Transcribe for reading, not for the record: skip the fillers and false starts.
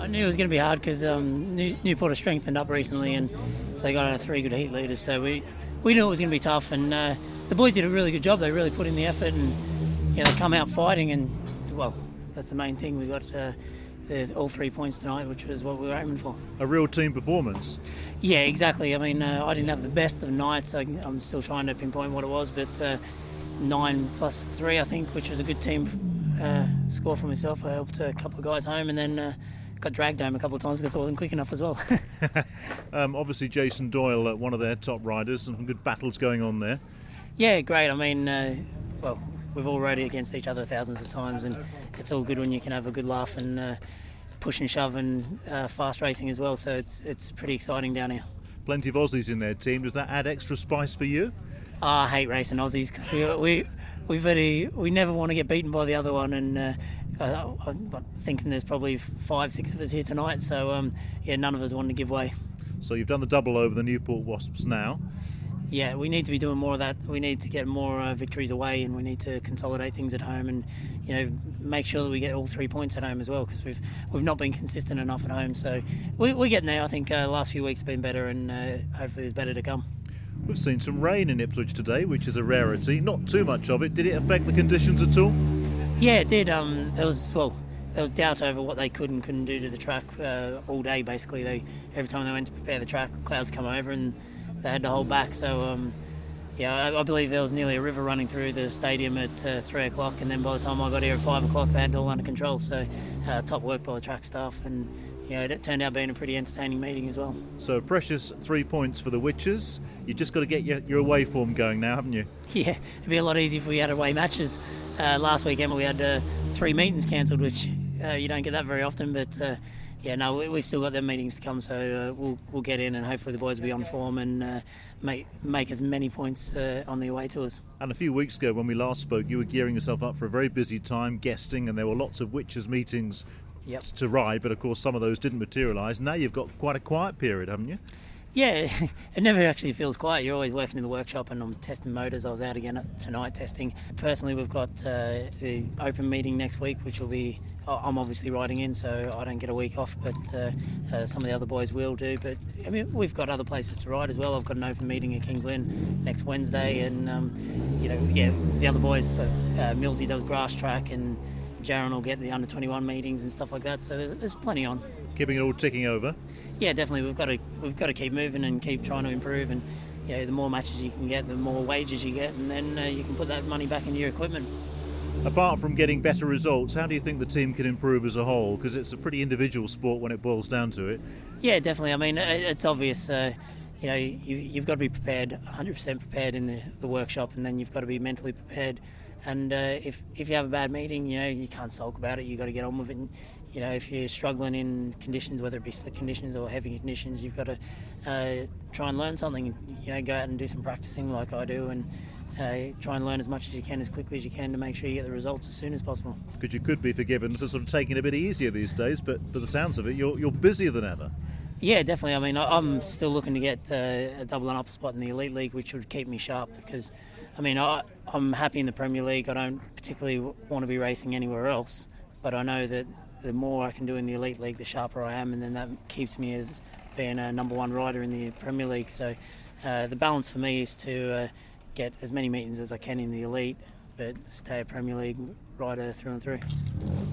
I knew it was going to be hard because Newport have strengthened up recently and they got 3 good heat leaders, so we knew it was going to be tough, and the boys did a really good job. They really put in the effort, and they come out fighting, and well, that's the main thing. We got all 3 points tonight, which was what we were aiming for. A real team performance. Yeah, exactly. I mean, I didn't have the best of nights. I'm still trying to pinpoint what it was, but 9 plus 3, I think, which was a good team score for myself. I helped a couple of guys home, and then got dragged home a couple of times because I wasn't quick enough as well. Obviously, Jason Doyle, one of their top riders, some good battles going on there. Yeah, great. I mean, well, we've all rode against each other thousands of times, and it's all good when you can have a good laugh and push and shove and fast racing as well. So it's pretty exciting down here. Plenty of Aussies in their team. Does that add extra spice for you? I hate racing Aussies because we never want to get beaten by the other one, and I'm thinking there's probably 5, 6 of us here tonight. So none of us want to give way. So you've done the double over the Newport Wasps now. Yeah, we need to be doing more of that. We need to get more victories away, and we need to consolidate things at home, and make sure that we get all 3 points at home as well, because we've not been consistent enough at home. So we're getting there. I think the last few weeks have been better, and hopefully there's better to come. We've seen some rain in Ipswich today, which is a rarity. Not too much of it. Did it affect the conditions at all? Yeah, it did. There was doubt over what they could and couldn't do to the track all day. Basically, every time they went to prepare the track, clouds come over and they had to hold back. So I believe there was nearly a river running through the stadium at 3 o'clock, and then by the time I got here at 5 o'clock they had it all under control. So top work by the track staff, and it turned out being a pretty entertaining meeting as well. So precious 3 points for the Witches. You've just got to get your away form going now, haven't you? Yeah, it'd be a lot easier if we had away matches. Last weekend we had 3 meetings cancelled, which you don't get that very often, but we've still got them meetings to come, so we'll get in, and hopefully the boys will be on form and make as many points on the away tours. And a few weeks ago when we last spoke, you were gearing yourself up for a very busy time guesting, and there were lots of Witches meetings to ride, but of course some of those didn't materialise. Now you've got quite a quiet period, haven't you? Yeah, it never actually feels quiet. You're always working in the workshop, and I'm testing motors. I was out again tonight testing. Personally, we've got the open meeting next week, which will be, I'm obviously riding in, so I don't get a week off, but some of the other boys will do. But I mean, we've got other places to ride as well. I've got an open meeting at Kings Lynn next Wednesday, and the other boys, Millsy does grass track, and Jaron will get the under 21 meetings and stuff like that. So there's plenty on. Keeping it all ticking over. Yeah, definitely. We've got to keep moving and keep trying to improve, and the more matches you can get, the more wages you get, and then you can put that money back into your equipment. Apart from getting better results, how do you think the team can improve as a whole? Because it's a pretty individual sport when it boils down to it. Yeah, definitely. I mean, it's obvious. You've got to be prepared, 100% prepared in the workshop, and then you've got to be mentally prepared. And if you have a bad meeting, you can't sulk about it. You've got to get on with it. And, if you're struggling in conditions, whether it be slick conditions or heavy conditions, you've got to try and learn something. Go out and do some practicing like I do, and try and learn as much as you can, as quickly as you can, to make sure you get the results as soon as possible. Because you could be forgiven for sort of taking it a bit easier these days, but by the sounds of it, you're busier than ever. Yeah, definitely. I mean, I'm still looking to get a double and upper spot in the Elite League, which would keep me sharp, because I mean, I'm happy in the Premier League. I don't particularly want to be racing anywhere else, but I know that the more I can do in the Elite League, the sharper I am, and then that keeps me as being a number one rider in the Premier League. So the balance for me is to get as many meetings as I can in the Elite, but stay a Premier League rider through and through.